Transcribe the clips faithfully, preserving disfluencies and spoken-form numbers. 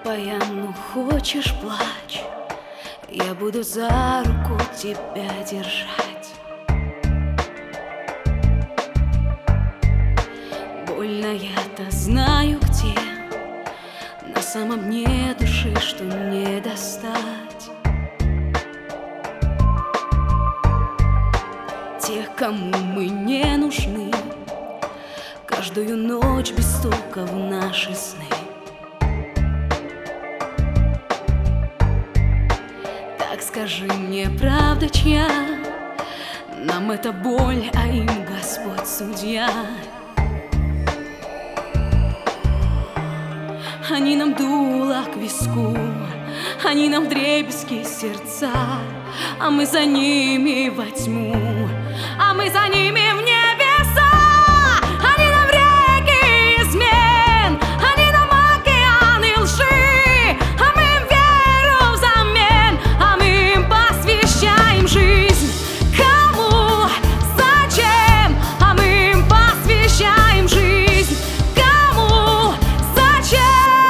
Глупая, ну хочешь плачь, я буду за руку тебя держать. Больно, я-то знаю где, на самом дне души, что не достать. Тех, кому мы не нужны, каждую ночь без стука в наши сны. Так скажи мне, правда чья? Нам это боль, а им Господь судья. Они нам дуло к виску, они нам вдребезги сердца, а мы за ними во тьму, а мы за ними в небеса. Они нам реки измен, они нам океаны лжи, а мы им веру взамен, а мы им посвящаем жизнь. Кому, зачем, а мы им посвящаем жизнь. Кому, зачем?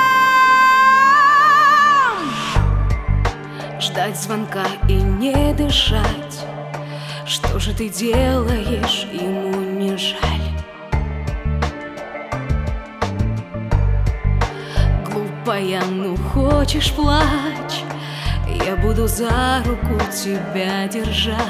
Ждать звонка и не дышать. Что же ты делаешь, ему не жаль? Глупая, ну хочешь плачь, я буду за руку тебя держать.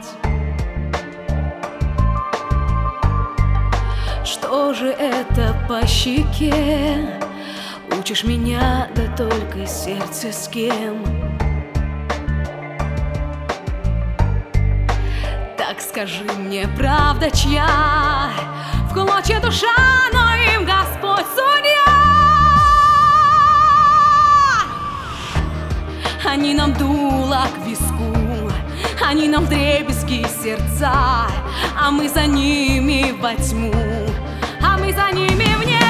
Что же это по щеке? Учишь меня, да только сердце с кем? Так скажи мне, правда чья? В клочья душа, но им Господь судья. Они нам дуло к виску, они нам вдребезги сердца, а мы за ними во тьму, а мы за ними в небо.